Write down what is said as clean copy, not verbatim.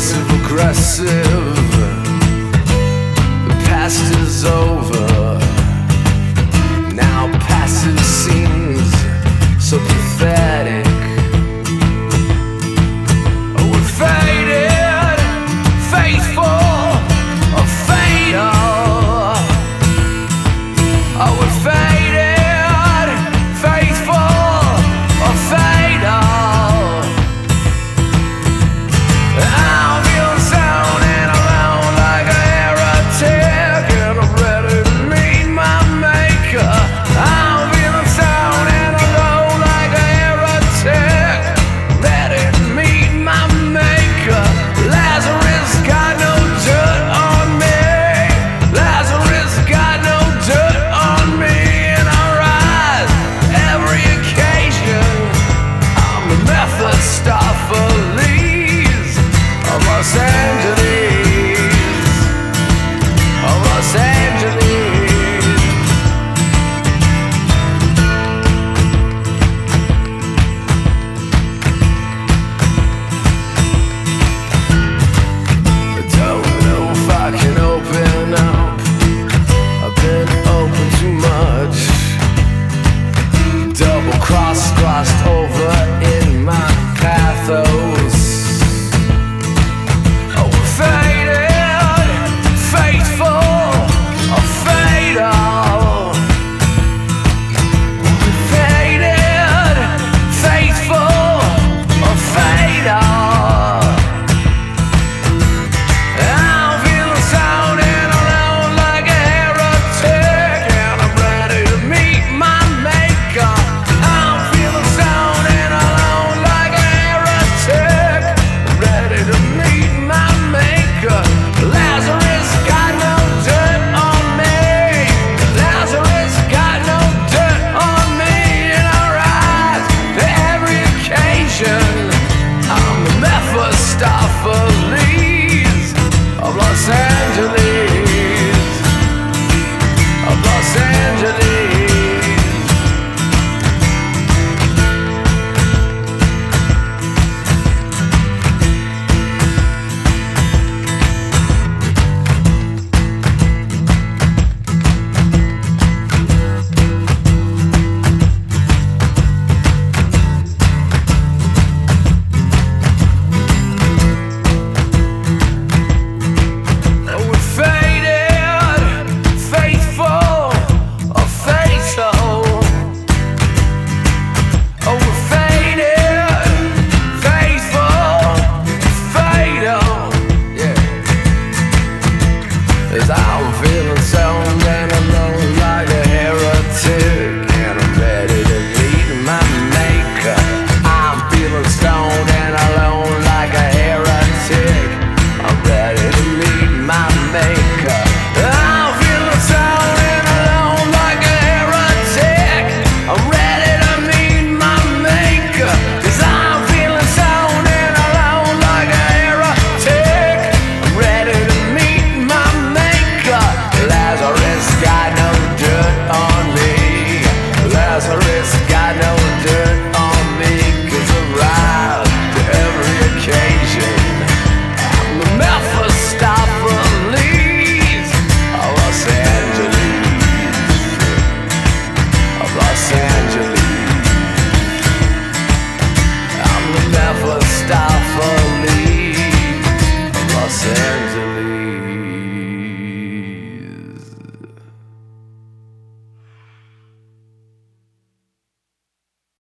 passive aggressive. The past is over. Now passive seems so pathetic. Oh, we're faded, faithful or fatal. Oh, we're faded, faithful or fatal. I'm feeling down and alone like a heretic, and I'm ready to meet my maker. I'm feeling down and alone like a heretic, ready to meet my maker. Lazarus got no dirt on me. Lazarus got no dirt on me, and I rise every occasion. I'm the Mephistopheles of Los Angeles.